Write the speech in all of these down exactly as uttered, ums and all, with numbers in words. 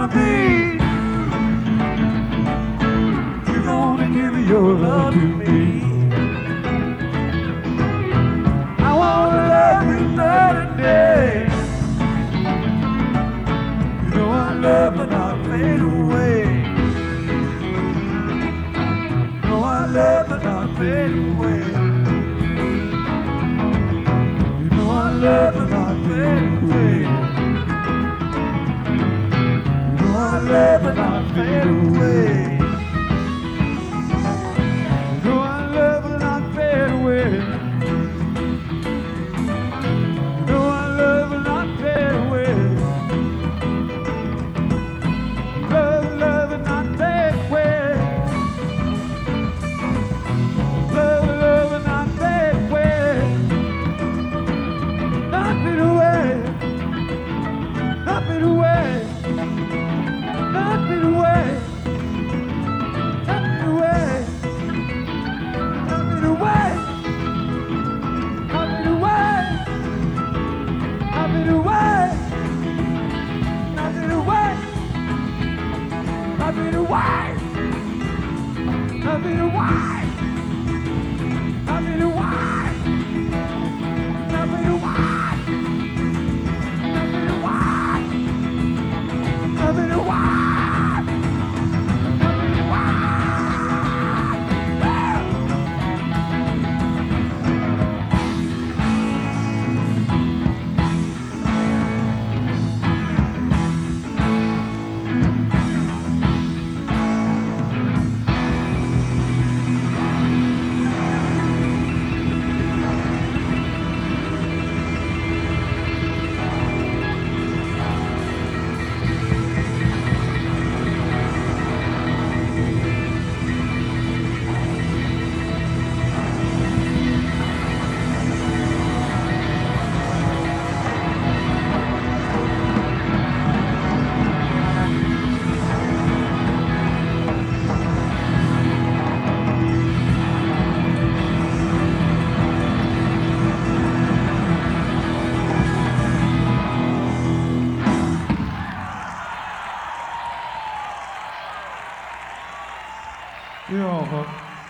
wanna be. You're gonna give your love to me. I wanna love you night and day. You know I love and I fade away. You know I love and I fade away. You know I love and I fade away. You know I love and I fade away. You know I love and I fade away. You know I love and I fade away. Love, love and I fade away. Love, love and I fade away. Nothing away. Nothing away. Nothing away. Nothing away. Nothing away. Nothing away. Nothing away. Nothing away. Nothing away. Nothing away. Nothing away. Nothing away. Nothing away. Nothing away. Ja, wat.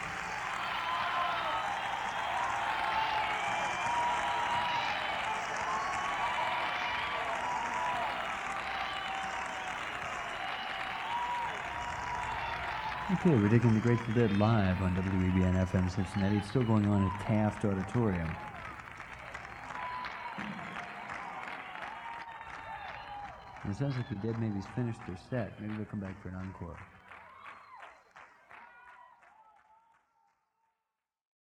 Okay, we're digging the Grateful Dead live on W E B N F M Cincinnati. It's still going on at Taft Auditorium. And it sounds like the Dead maybe's finished their set. Maybe they'll come back for an encore.